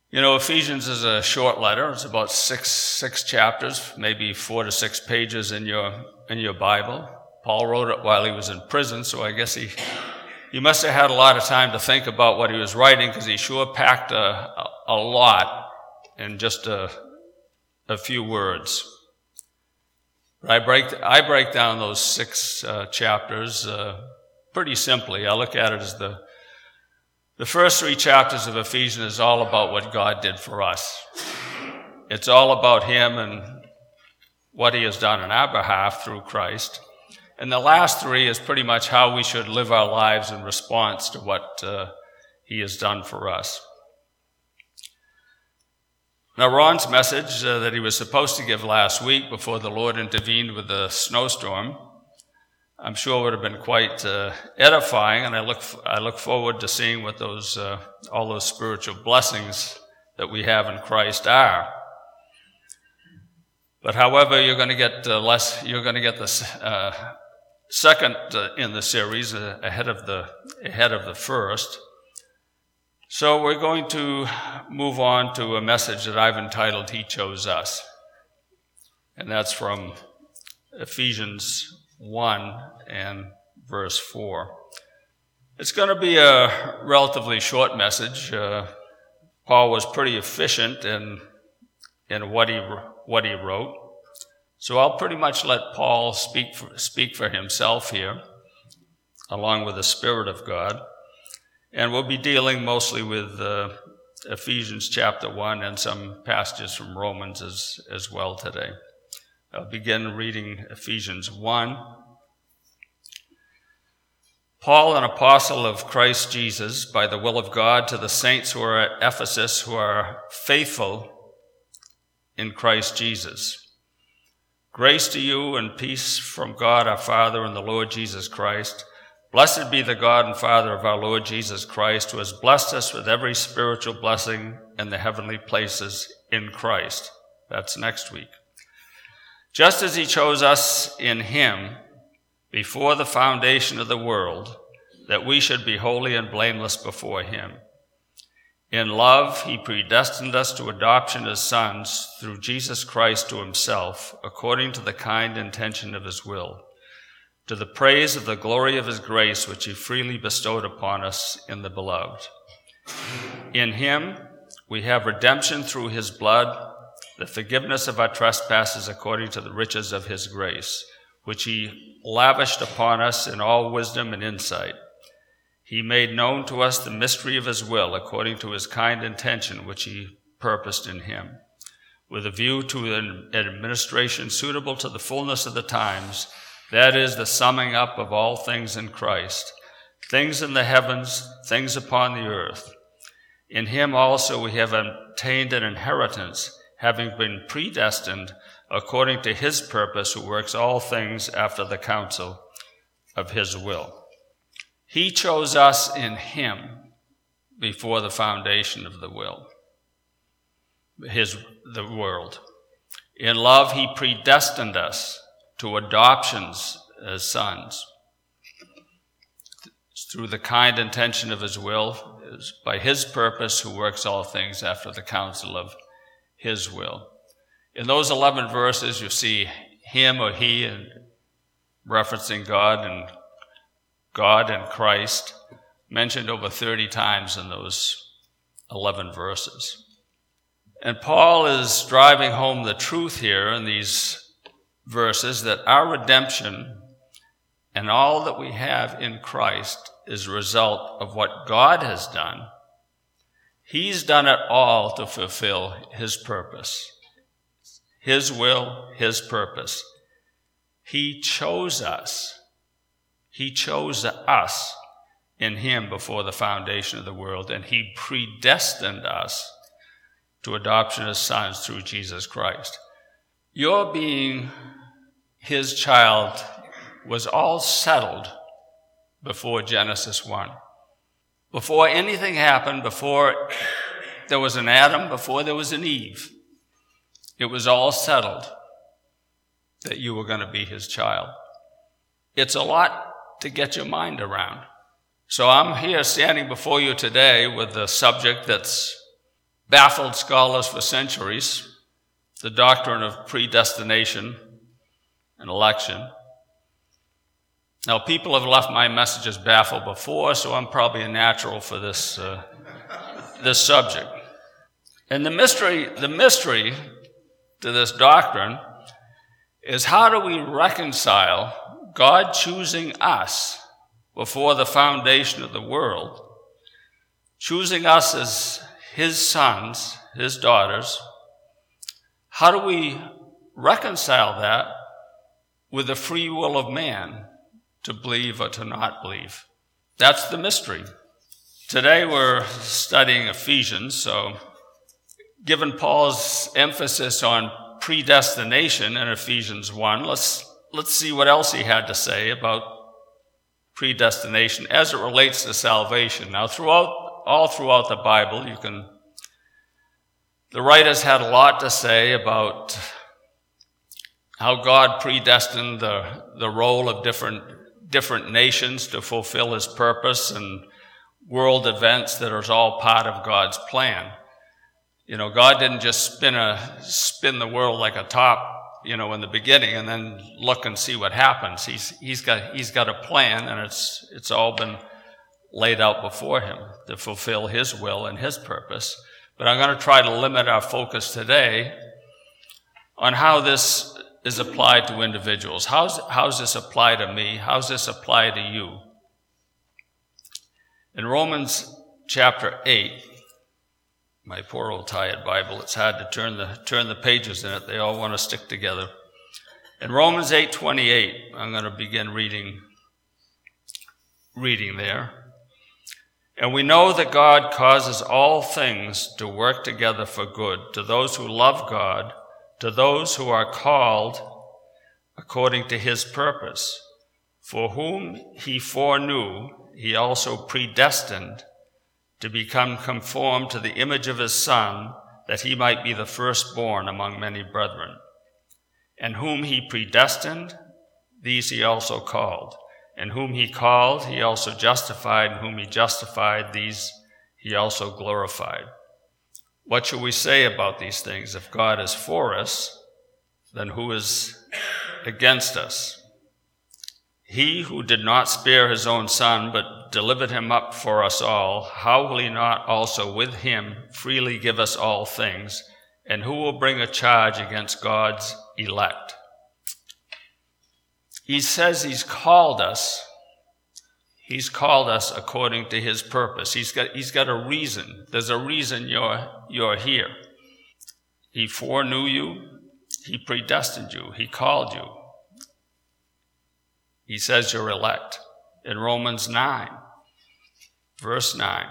You know, Ephesians is a short letter. It's about six chapters, maybe 4 to 6 pages in your Bible. Paul wrote it while he was in prison, so I guess he must have had a lot of time to think about what he was writing, because he sure packed a lot in just a few words. But I break down those 6 chapters pretty simply. I look at it as the first 3 chapters of Ephesians is all about what God did for us. It's all about him and what he has done on our behalf through Christ. And the last 3 is pretty much how we should live our lives in response to what he has done for us. Now, Ron's message that he was supposed to give last week before the Lord intervened with the snowstorm, I'm sure would have been quite edifying, and I look forward to seeing what all those spiritual blessings that we have in Christ are. But however, you're going to get the second in the series ahead of the first. So we're going to move on to a message that I've entitled "He Chose Us," and that's from Ephesians 1 and verse 4. It's going to be a relatively short message. Paul was pretty efficient in what he wrote, so I'll pretty much let Paul speak for himself here, along with the Spirit of God, and we'll be dealing mostly with Ephesians chapter 1 and some passages from Romans as well today. I'll begin reading Ephesians 1. Paul, an apostle of Christ Jesus, by the will of God, to the saints who are at Ephesus, who are faithful in Christ Jesus. Grace to you and peace from God our Father and the Lord Jesus Christ. Blessed be the God and Father of our Lord Jesus Christ, who has blessed us with every spiritual blessing in the heavenly places in Christ. That's next week. Just as he chose us in him before the foundation of the world, that we should be holy and blameless before him. In love, he predestined us to adoption as sons through Jesus Christ to himself, according to the kind intention of his will, to the praise of the glory of his grace, which he freely bestowed upon us in the beloved. In him, we have redemption through his blood, the forgiveness of our trespasses according to the riches of his grace, which he lavished upon us in all wisdom and insight. He made known to us the mystery of his will according to his kind intention, which he purposed in him, with a view to an administration suitable to the fullness of the times, that is, the summing up of all things in Christ, things in the heavens, things upon the earth. In him also we have obtained an inheritance, having been predestined according to his purpose, who works all things after the counsel of his will. He chose us in him before the foundation of the world. In love, he predestined us to adoptions as sons through the kind intention of his will, by his purpose, who works all things after the counsel of his will. In those 11 verses, you see him or he, and referencing God and Christ, mentioned over 30 times in those 11 verses. And Paul is driving home the truth here in these verses that our redemption and all that we have in Christ is a result of what God has done. He's done it all to fulfill his purpose, his will, his purpose. He chose us. He chose us in him before the foundation of the world, and he predestined us to adoption as sons through Jesus Christ. Your being his child was all settled before Genesis 1. Before anything happened, before there was an Adam, before there was an Eve, it was all settled that you were going to be his child. It's a lot to get your mind around. So I'm here standing before you today with a subject that's baffled scholars for centuries the doctrine of predestination and election. Now, people have left my messages baffled before, so I'm probably a natural for this subject. And the mystery to this doctrine is, how do we reconcile God choosing us before the foundation of the world, choosing us as his sons, his daughters? How do we reconcile that with the free will of man to believe or to not believe? That's the mystery. Today we're studying Ephesians, so given Paul's emphasis on predestination in Ephesians 1, let's see what else he had to say about predestination as it relates to salvation. Now, all throughout the Bible, the writers had a lot to say about how God predestined the role of different nations to fulfill his purpose and world events that are all part of God's plan. God didn't just spin the world like a top, in the beginning and then look and see what happens. He's got a plan, and it's all been laid out before him to fulfill his will and his purpose. But I'm going to try to limit our focus today on how this is applied to individuals. How's this apply to me? How's this apply to you? In Romans chapter 8, my poor old tired Bible, it's hard to turn the pages in it. They all want to stick together. In Romans 8:28, I'm going to begin reading there. And we know that God causes all things to work together for good to those who love God, to those who are called according to his purpose. For whom he foreknew, he also predestined to become conformed to the image of his Son, that he might be the firstborn among many brethren. And whom he predestined, these he also called. And whom he called, he also justified. And whom he justified, these he also glorified. What shall we say about these things? If God is for us, then who is against us? He who did not spare his own Son, but delivered him up for us all, how will he not also with him freely give us all things? And who will bring a charge against God's elect? He says he's called us. He's called us according to his purpose. He's got a reason. There's a reason you're here. He foreknew you. He predestined you. He called you. He says you're elect. In Romans 9, verse 9.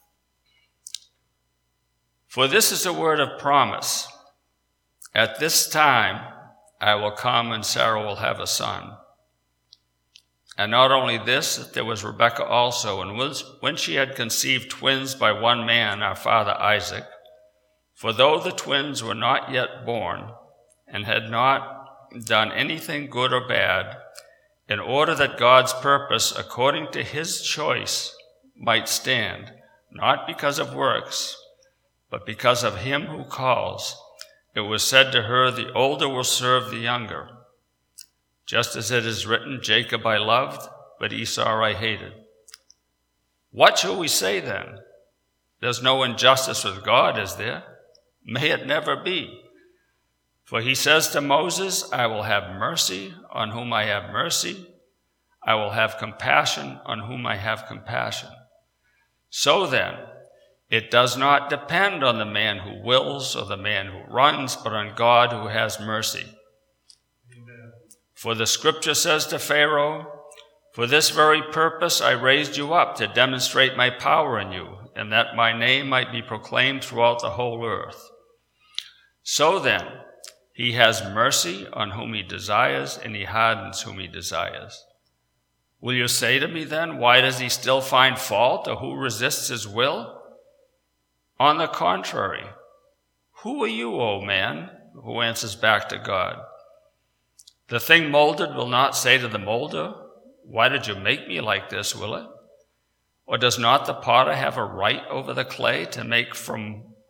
For this is a word of promise. At this time I will come, and Sarah will have a son. And not only this, there was Rebekah also, and when she had conceived twins by one man, our father Isaac, for though the twins were not yet born, and had not done anything good or bad, in order that God's purpose according to his choice might stand, not because of works, but because of him who calls, it was said to her, the older will serve the younger. Just as it is written, Jacob I loved, but Esau I hated. What shall we say then? There's no injustice with God, is there? May it never be. For he says to Moses, I will have mercy on whom I have mercy. I will have compassion on whom I have compassion. So then, it does not depend on the man who wills or the man who runs, but on God who has mercy. Amen. For the scripture says to Pharaoh, for this very purpose I raised you up, to demonstrate my power in you, and that my name might be proclaimed throughout the whole earth. So then, he has mercy on whom he desires, and he hardens whom he desires. Will you say to me then, why does he still find fault, or who resists his will? On the contrary, who are you, O man, who answers back to God? The thing molded will not say to the molder, why did you make me like this, will it? Or does not the potter have a right over the clay to make from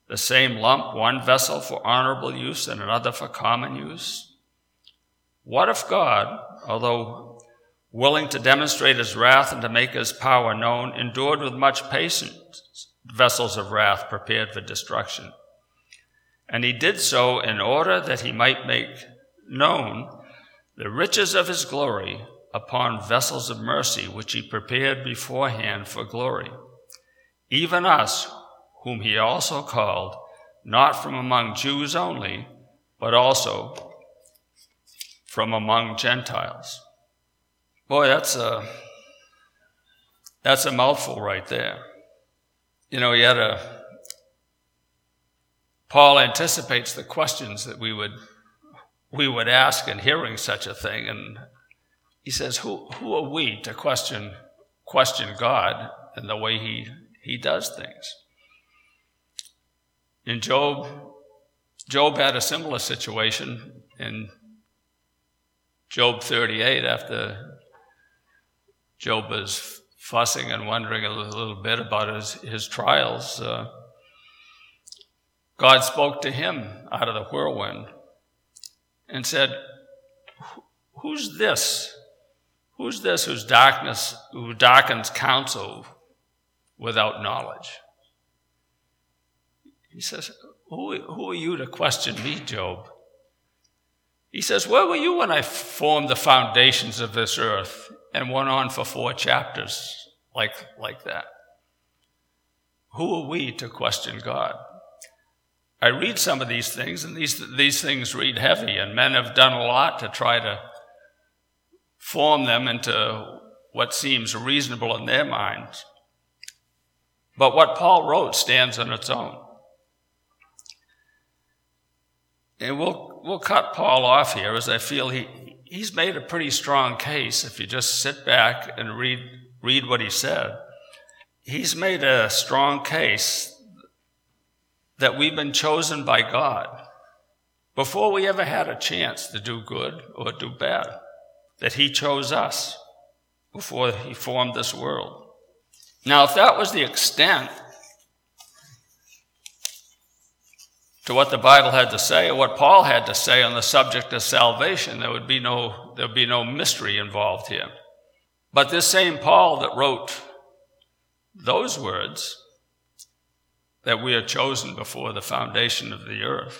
the same lump, one vessel for honorable use and another for common use? What if God, although willing to demonstrate his wrath and to make his power known, endured with much patience vessels of wrath prepared for destruction? And he did so in order that he might make known the riches of his glory upon vessels of mercy, which he prepared beforehand for glory. Even us, whom he also called, not from among Jews only, but also from among Gentiles. Boy, that's a mouthful right there. You know, Paul anticipates the questions that we would ask in hearing such a thing, and he says, who are we to question God in the way he does things? In Job had a similar situation in Job 38, after Job was fussing and wondering a little bit about his trials. God spoke to him out of the whirlwind and said, who's this? Who's this who darkens counsel without knowledge? He says, who are you to question me, Job? He says, where were you when I formed the foundations of this earth? And went on for 4 chapters like that. Who are we to question God? I read some of these things, and these things read heavy, and men have done a lot to try to form them into what seems reasonable in their minds. But what Paul wrote stands on its own. And we'll cut Paul off here, as I feel he's made a pretty strong case. If you just sit back and read what he said, he's made a strong case that we've been chosen by God before we ever had a chance to do good or do bad, that he chose us before he formed this world. Now, if that was the extent to what the Bible had to say, or what Paul had to say on the subject of salvation, there would be no mystery involved here. But this same Paul that wrote those words, that we are chosen before the foundation of the earth,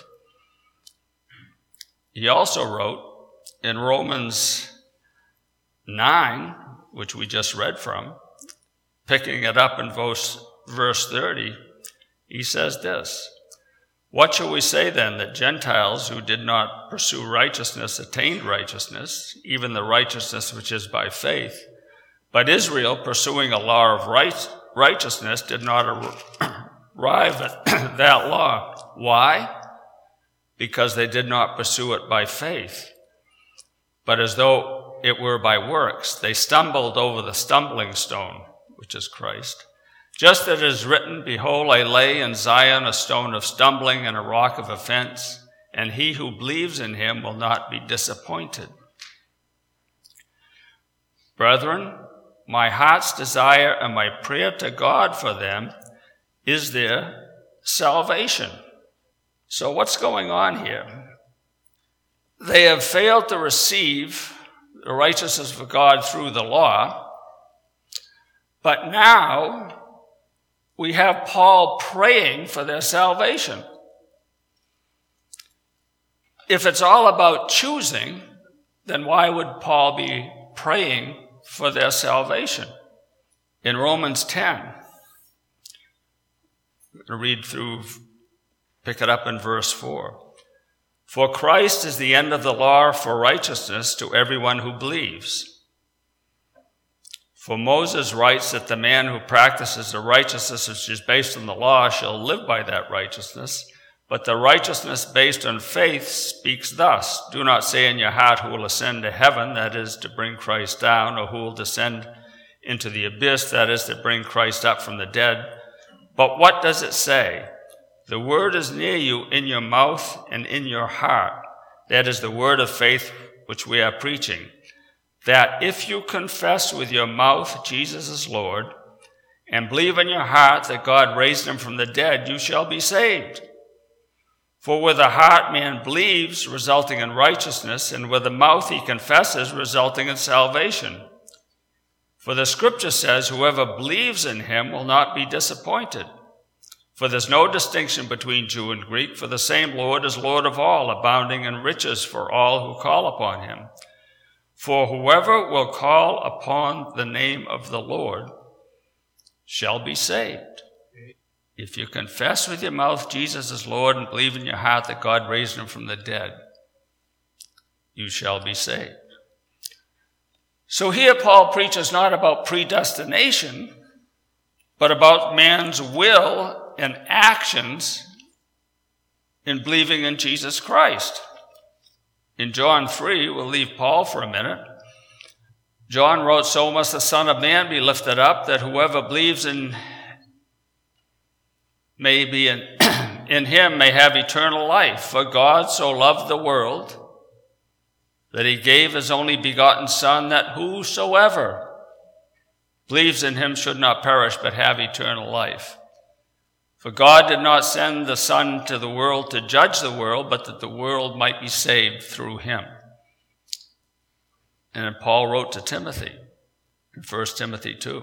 he also wrote in Romans 9, which we just read from, picking it up in verse 30, he says this: what shall we say then, that Gentiles who did not pursue righteousness attained righteousness, even the righteousness which is by faith? But Israel, pursuing a law of righteousness, did not arrive at that law. Why? Because they did not pursue it by faith, but as though it were by works. They stumbled over the stumbling stone, which is Christ. Just as it is written, behold, I lay in Zion a stone of stumbling and a rock of offense, and he who believes in him will not be disappointed. Brethren, my heart's desire and my prayer to God for them is their salvation. So what's going on here? They have failed to receive the righteousness of God through the law, but now we have Paul praying for their salvation. If it's all about choosing, then why would Paul be praying for their salvation? In Romans 10, I'm going to read through, pick it up in verse 4. For Christ is the end of the law for righteousness to everyone who believes. For Moses writes that the man who practices the righteousness which is based on the law shall live by that righteousness. But the righteousness based on faith speaks thus: do not say in your heart, who will ascend to heaven, that is, to bring Christ down, or who will descend into the abyss, that is, to bring Christ up from the dead. But what does it say? The word is near you, in your mouth and in your heart. That is the word of faith which we are preaching. That if you confess with your mouth Jesus is Lord, and believe in your heart that God raised him from the dead, you shall be saved. For with the heart man believes, resulting in righteousness, and with the mouth he confesses, resulting in salvation. For the scripture says, whoever believes in him will not be disappointed. For there's no distinction between Jew and Greek, for the same Lord is Lord of all, abounding in riches for all who call upon him. For whoever will call upon the name of the Lord shall be saved. If you confess with your mouth Jesus is Lord and believe in your heart that God raised him from the dead, you shall be saved. So here Paul preaches not about predestination, but about man's will and actions in believing in Jesus Christ. In John 3, we'll leave Paul for a minute. John wrote, so must the Son of Man be lifted up, that whoever believes in him may have eternal life. For God so loved the world that he gave his only begotten Son, that whosoever believes in him should not perish but have eternal life. For God did not send the Son to the world to judge the world, but that the world might be saved through him. And then Paul wrote to Timothy in 1 Timothy 2.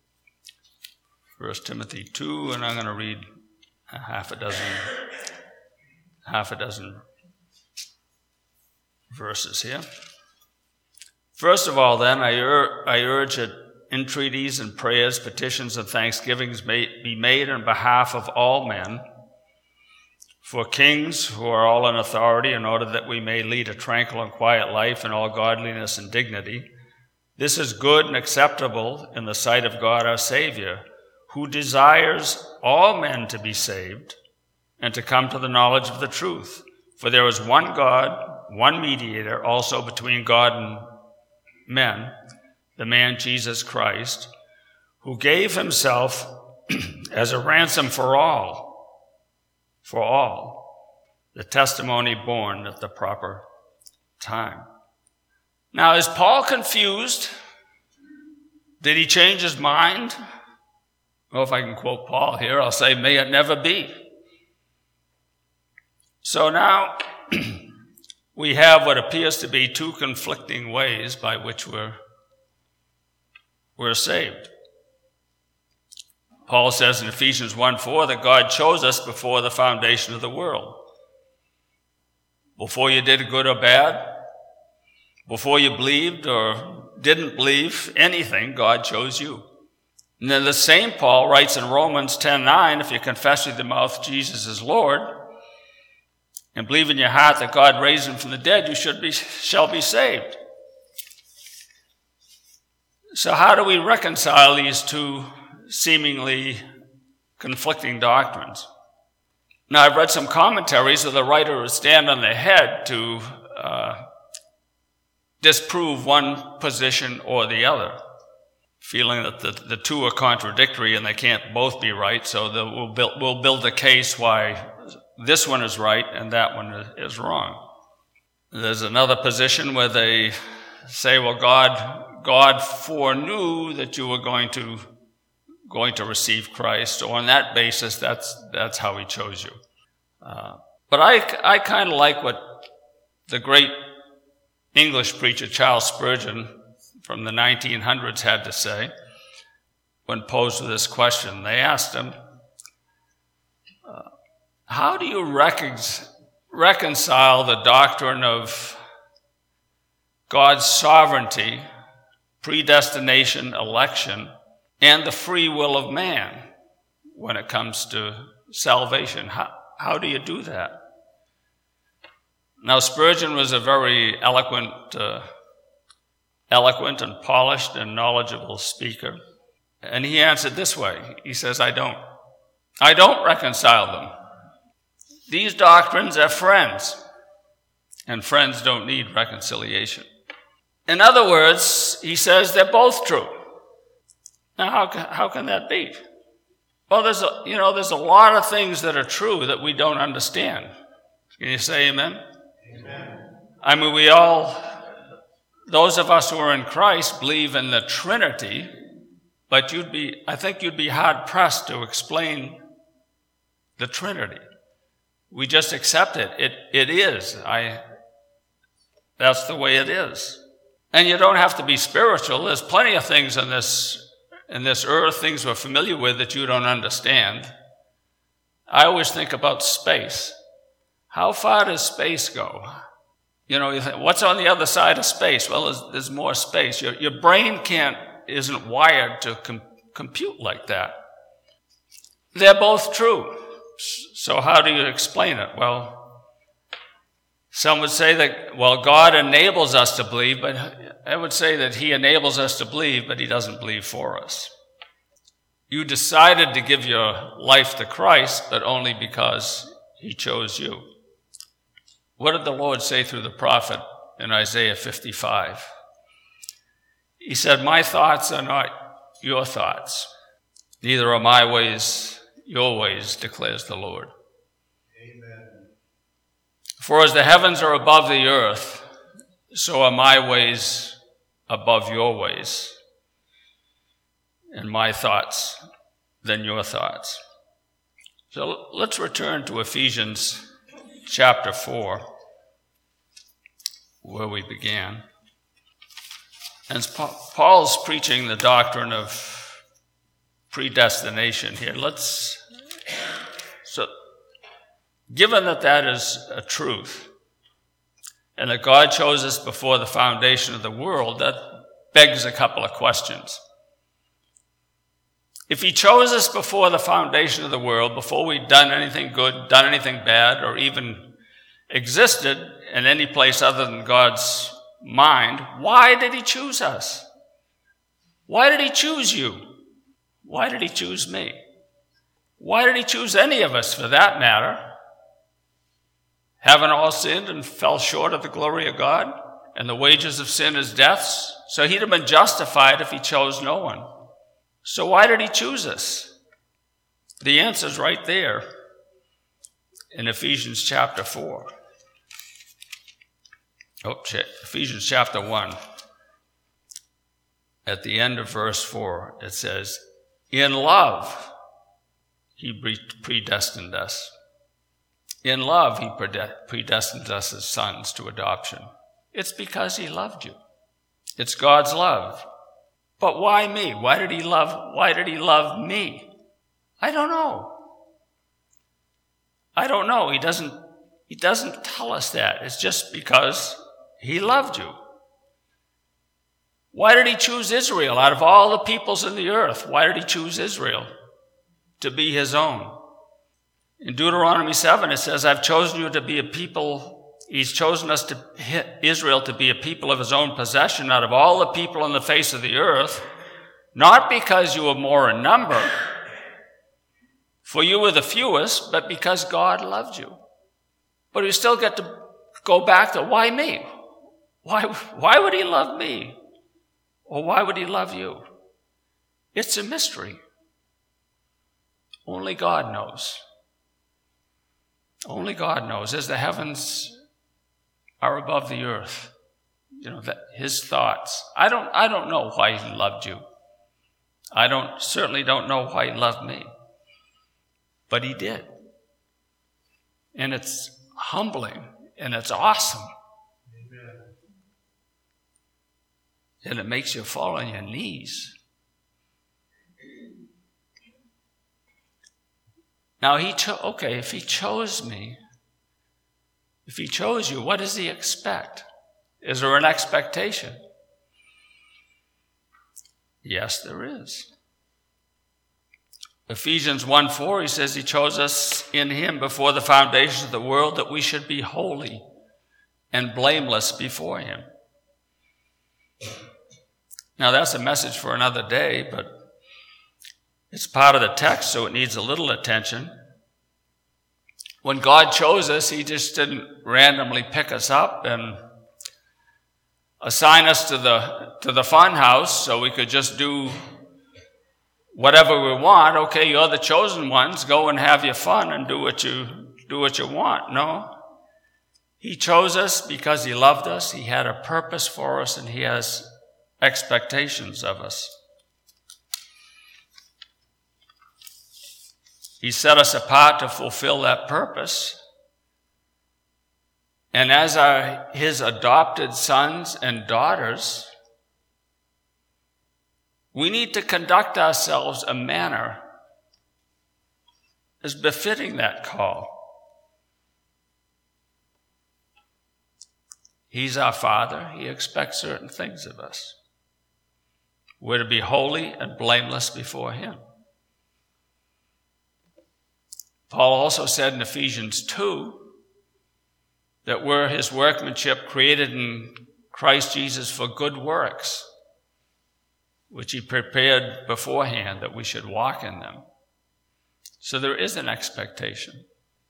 1 Timothy 2, and I'm going to read half a dozen verses here. First of all, then, I urge that entreaties and prayers, petitions and thanksgivings may be made on behalf of all men, for kings who are all in authority, in order that we may lead a tranquil and quiet life in all godliness and dignity. This is good and acceptable in the sight of God our Savior, who desires all men to be saved and to come to the knowledge of the truth. For there is one God, one mediator also between God and men, the man Jesus Christ, who gave himself as a ransom for all, the testimony born at the proper time. Now, is Paul confused? Did he change his mind? Well, if I can quote Paul here, I'll say, may it never be. So now we have what appears to be two conflicting ways by which we're saved. Paul says in Ephesians 1:4 that God chose us before the foundation of the world. Before you did good or bad, before you believed or didn't believe anything, God chose you. And then the same Paul writes in Romans 10:9, if you confess with your mouth Jesus is Lord and believe in your heart that God raised him from the dead, you shall be saved. So how do we reconcile these two seemingly conflicting doctrines? Now, I've read some commentaries where the writer would stand on their head to disprove one position or the other, feeling that the two are contradictory and they can't both be right, so we'll build a case why this one is right and that one is wrong. There's another position where they say, well, God foreknew that you were going to receive Christ, so on that basis, that's how he chose you. But I kind of like what the great English preacher Charles Spurgeon from the 1900s had to say when posed with this question. They asked him, how do you reconcile the doctrine of God's sovereignty, predestination, election, and the free will of man when it comes to salvation? How do you do that? Now, Spurgeon was a very eloquent and polished and knowledgeable speaker. And he answered this way. He says, I don't reconcile them. These doctrines are friends, and friends don't need reconciliation. In other words, he says they're both true. Now, how can that be? Well, there's a lot of things that are true that we don't understand. Can you say amen? Amen. I mean, those of us who are in Christ believe in the Trinity, But I think you'd be hard pressed to explain the Trinity. We just accept it. It is. That's the way it is. And you don't have to be spiritual. There's plenty of things in this earth, things we're familiar with that you don't understand. I always think about space. How far does space go? You think, what's on the other side of space? Well, there's more space. Your brain isn't wired to compute like that. They're both true. So how do you explain it? Well, some would say that, God enables us to believe, but I would say that he enables us to believe, but he doesn't believe for us. You decided to give your life to Christ, but only because he chose you. What did the Lord say through the prophet in Isaiah 55? He said, my thoughts are not your thoughts. Neither are my ways your ways, declares the Lord. Amen. For as the heavens are above the earth, so are my ways above your ways, and my thoughts than your thoughts. So let's return to Ephesians chapter 4, where we began. And Paul's preaching the doctrine of predestination here. So given that is a truth, and that God chose us before the foundation of the world, that begs a couple of questions. If he chose us before the foundation of the world, before we'd done anything good, done anything bad, or even existed in any place other than God's mind, why did he choose us? Why did he choose you? Why did he choose me? Why did he choose any of us, for that matter? Having all sinned and fell short of the glory of God, and the wages of sin is death, so he'd have been justified if he chose no one. So why did he choose us? The answer's right there in Ephesians chapter 4. Ephesians chapter 1. At the end of verse 4, it says, in love, he predestined us. In love, he predestined us as sons to adoption. It's because he loved you. It's God's love. But why me? Why did he love me? I don't know. He doesn't tell us that. It's just because he loved you. Why did he choose Israel out of all the peoples in the earth? Why did he choose Israel to be his own? In Deuteronomy 7, it says, I've chosen you to be a people. He's chosen us Israel to be a people of his own possession out of all the people on the face of the earth, not because you were more in number, for you were the fewest, but because God loved you. But we still get to go back to, why me? Why would he love me? Or why would he love you? It's a mystery. Only God knows. Only God knows. As the heavens are above the earth, that his thoughts. I don't know why he loved you. I certainly don't know why he loved me. But he did. And it's humbling and it's awesome. Amen. And it makes you fall on your knees. Now if he chose me, if he chose you, what does he expect? Is there an expectation? Yes, there is. Ephesians 1:4, he says he chose us in him before the foundation of the world that we should be holy and blameless before him. Now that's a message for another day, but it's part of the text, so it needs a little attention. When God chose us, he just didn't randomly pick us up and assign us to the fun house so we could just do whatever we want. Okay, you're the chosen ones. Go and have your fun and do what you want. No. He chose us because he loved us. He had a purpose for us, and he has expectations of us. He set us apart to fulfill that purpose. And as his adopted sons and daughters, we need to conduct ourselves in a manner as befitting that call. He's our Father. He expects certain things of us. We're to be holy and blameless before him. Paul also said in Ephesians 2 that we're his workmanship created in Christ Jesus for good works, which he prepared beforehand that we should walk in them. So there is an expectation.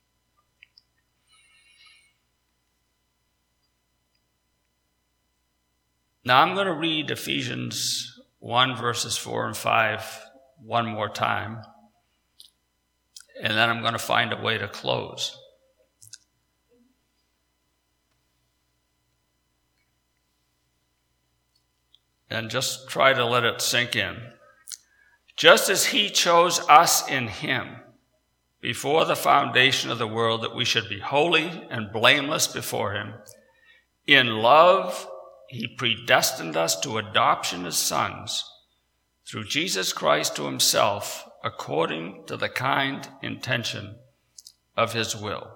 Now I'm going to read Ephesians 1 verses 4 and 5 one more time, and then I'm going to find a way to close. And just try to let it sink in. Just as he chose us in him before the foundation of the world, that we should be holy and blameless before him, in love he predestined us to adoption as sons through Jesus Christ to himself, according to the kind intention of his will.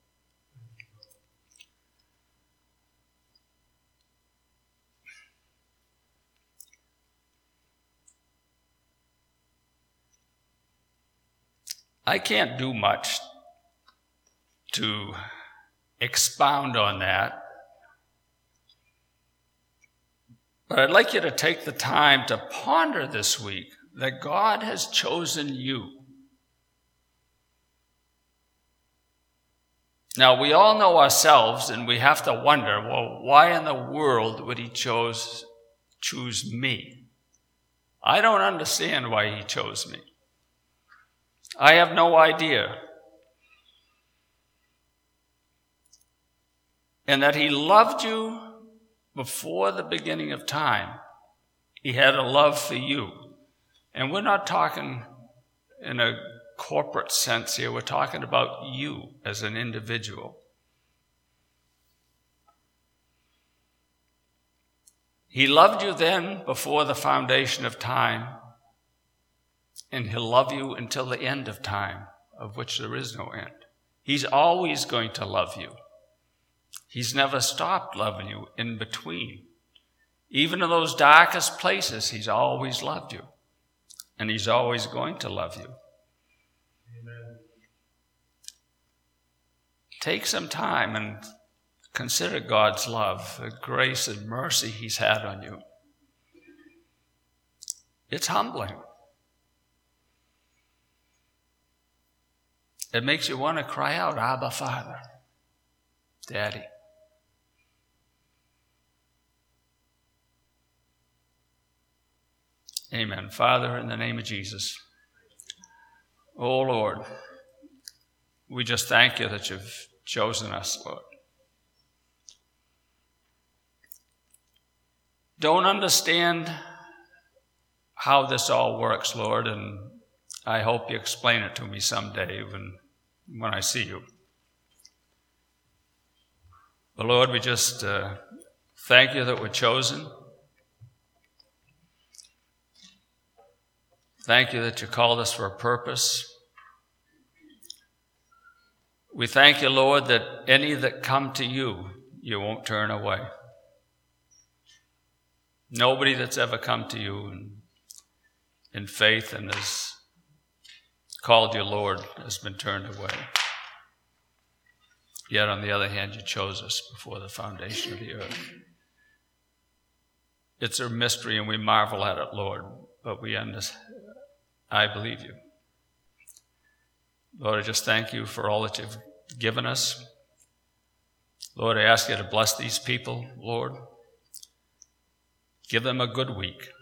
I can't do much to expound on that, but I'd like you to take the time to ponder this week that God has chosen you. Now, we all know ourselves, and we have to wonder, well, why in the world would he choose me? I don't understand why he chose me. I have no idea. And that he loved you before the beginning of time. He had a love for you. And we're not talking in a corporate sense here. We're talking about you as an individual. He loved you then before the foundation of time. And he'll love you until the end of time, of which there is no end. He's always going to love you. He's never stopped loving you in between. Even in those darkest places, he's always loved you. And he's always going to love you. Amen. Take some time and consider God's love, the grace and mercy he's had on you. It's humbling. It makes you want to cry out, Abba, Father, Daddy. Amen. Father, in the name of Jesus, oh Lord, we just thank you that you've chosen us, Lord. Don't understand how this all works, Lord, and I hope you explain it to me someday when I see you. But Lord, we just thank you that we're chosen. Thank you that you called us for a purpose. We thank you, Lord, that any that come to you, you won't turn away. Nobody that's ever come to you in faith and has called you Lord has been turned away. Yet on the other hand, you chose us before the foundation of the earth. It's a mystery and we marvel at it, Lord, but I believe you. Lord, I just thank you for all that you've given us. Lord, I ask you to bless these people, Lord. Give them a good week.